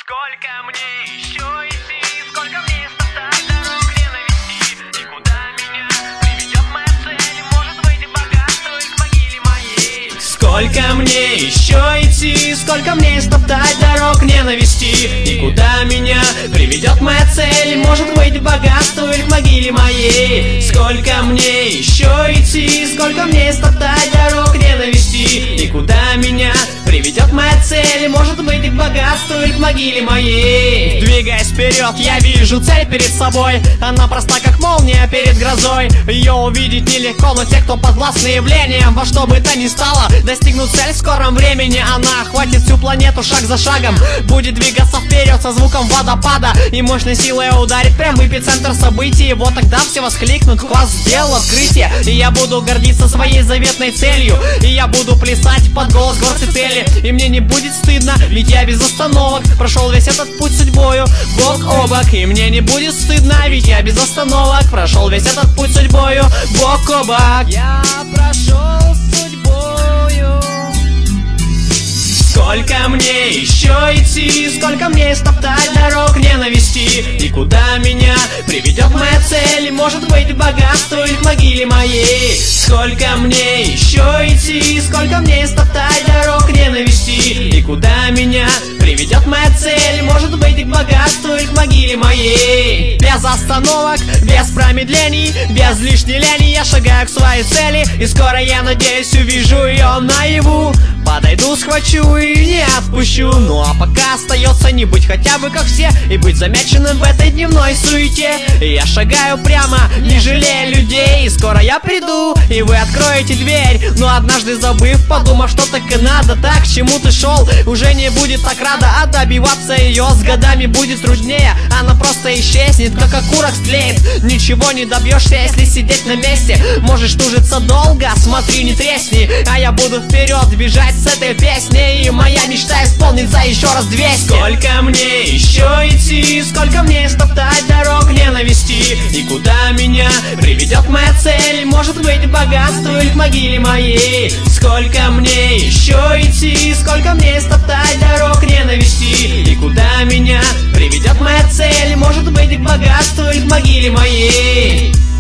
Сколько мне еще идти, сколько мне стоптать дорог ненависти, и куда меня приведет моя цель, может быть и богатство, и к могиле моей. Сколько мне еще идти, сколько мне стоптать дорог ненависти, и куда меня приведет моя цель, может быть и богатство, или к могиле моей. Сколько мне еще идти, сколько мне стоптать дорог ненависти, и куда меня приведет моя цель, может быть и к богатству, или к могиле моей. Двигаясь вперед, я вижу цель перед собой. Она проста, как молния перед грозой. Ее увидеть нелегко, но те, кто подвластны явлениям, во что бы то ни стало, достигнут цель в скором времени. Она охватит всю планету шаг за шагом, будет двигаться вперед со звуком водопада, и мощной силой ударит прямо в эпицентр событий. И вот тогда все воскликнут: класс, сделал открытие. И я буду гордиться своей заветной целью, и я буду плясать под голос горцители. И мне не будет стыдно, ведь я без остановок прошел весь этот путь судьбою бок о бок. И мне не будет стыдно, ведь я без остановок прошел весь этот путь судьбою бок о бок. Я прошел судьбою. Сколько мне еще идти, сколько мне стоптать дорог ненависти, и куда меня приведет моя цель, может быть и богатство, или к могиле моей. Сколько мне еще идти, сколько мне стоптать дорог ненависти, и куда меня приведет моя цель, может быть и к богатству, или к могиле моей. Без остановок, без промедлений, без лишней лени я шагаю к своей цели, и скоро, я надеюсь, увижу ее наяву. Подойду, схвачу и не отпущу. Ну а пока остается не быть хотя бы как все, и быть замеченным в этой дневной суете. И я шагаю прямо, не жалея людей. И скоро я приду, и вы откроете дверь. Но однажды забыв, подумав, что так и надо, так, к чему ты шел, уже не будет так рада. А добиваться ее с годами будет труднее. Она просто исчезнет, как окурок стлеет. Ничего не добьешься, если сидеть на месте. Можешь тужиться долго, смотри, не тресни. А я буду вперед бежать с этой песней, и моя мечта исполнится еще раз 200. Сколько мне еще идти, сколько мне стоптать дорог ненависти, и куда меня приведет моя цель, может быть богатство, или к могиле моей. Сколько мне еще идти, сколько мне стоптать дорог ненависти, и куда меня приведет моя цель, может быть к богатству, или к могиле моей.